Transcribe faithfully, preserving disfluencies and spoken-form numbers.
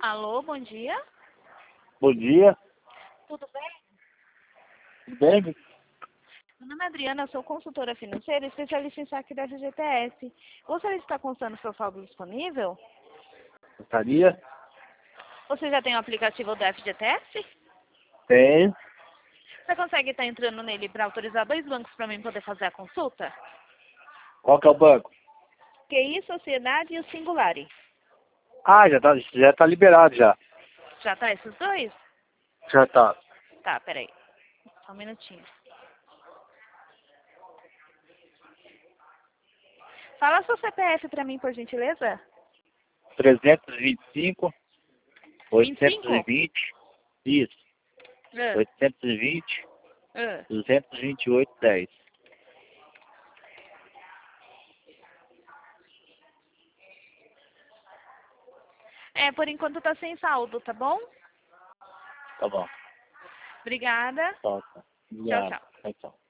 Alô, bom dia. Bom dia. Tudo bem? Tudo bem? Meu nome é Adriana, eu sou consultora financeira e especialista em saque da F G T S. Gostaria de estar constando seu saldo disponível? Gostaria? Você já tem o aplicativo do F G T S? Tem. Você consegue estar entrando nele para autorizar dois bancos para mim poder fazer a consulta? Qual que é o banco? Q I, Sociedade e o Singulari. Ah, já tá, já tá liberado já. Já tá esses dois? Já tá. Tá, peraí. Só um minutinho. Fala seu C P F para mim, por gentileza. trezentos e vinte e cinco, vinte e oitocentos e cinco? vinte, isso, Ah, oitocentos e vinte, ah. duzentos e vinte e oito, dez. É, por enquanto tá sem saldo, tá bom? Tá bom. Obrigada. Tá, tá. Tchau, Obrigado. tchau. Tchau, tchau.